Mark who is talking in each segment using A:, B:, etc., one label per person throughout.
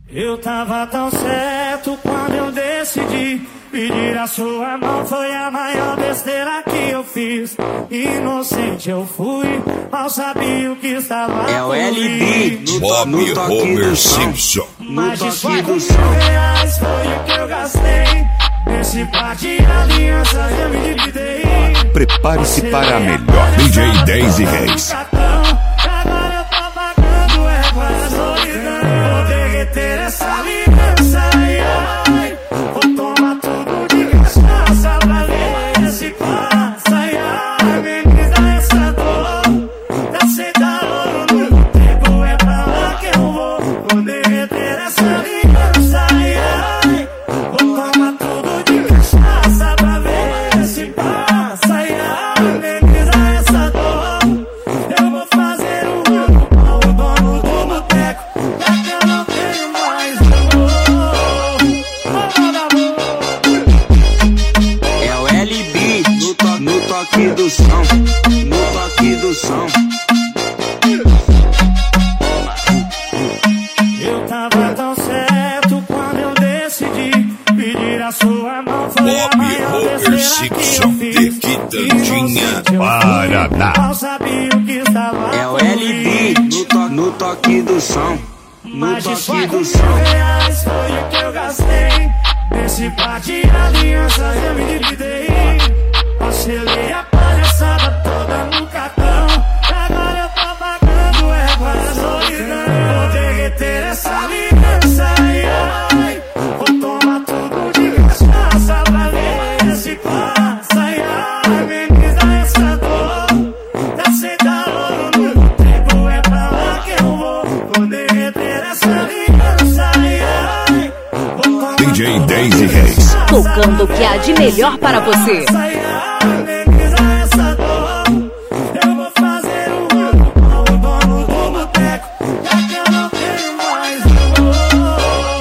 A: Eu tava tão certo quando eu decidi pedir a sua mão. Foi a maior besteira que eu fiz. Inocente eu fui, mal sabia o que estava.
B: É o LB,
C: Bob Homer Simpson.
A: Mais de 4 mil reais foi o que eu gastei. Nesse par de alianças eu me dividei.
C: Prepare-se para a melhor DJ 10 e Reis.
A: Agora eu tô pagando é com a solidão. Vou derreter essa aliança, ai, ai. Vou tomar tudo de cachaça pra ver se passa, ai, ai. Ameniza essa dor, pra sentar ouro no tempo é pra lá que eu vou. Vou derreter essa aliança, ai, ai. Vou tomar tudo de cachaça pra ver se passa, ai, ai. Ameniza essa dor. Eu vou fazer o ano com o dono do boteco, já que eu não tenho mais amor.
B: É o LB, no toque do som, no toque do som.
A: Eu tava tão certo quando eu decidi pedir a sua mão. Foi a
C: Bob
A: maior
C: Homer
A: besteira que eu
C: Simpson
A: fiz.
C: de Quitandinha,
A: Inocente eu fui,
C: Paraná.
A: mal sabia o que estava.
B: É o LB, no toque do som, no
A: Mais de
B: toque
A: 4
B: do
A: mil
B: som.
A: reais foi o que eu gastei. Nesse par de alianças eu me dividei. Parcelei a palhaçada toda no cartão. Agora eu tô pagando é com a solidão. Vou derreter essa aliança, ai, ai. Vou tomar tudo de cachaça pra ver se passa, ai, ai. Ameniza essa dor, pra sentar ouro no tempo é pra lá que eu vou. Vou derreter essa aliança, ai, ai. Vou tomar
C: DJ 10 e Reis.
D: Tocando o que há de melhor para você.
A: ameniza essa dor. Eu vou fazer o ano com o dono do boteco, já que eu não tenho mais amor.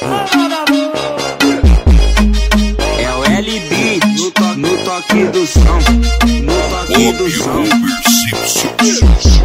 B: É o LB, no toque do som, no toque
C: Bob
B: do som.
C: Homer Simpson.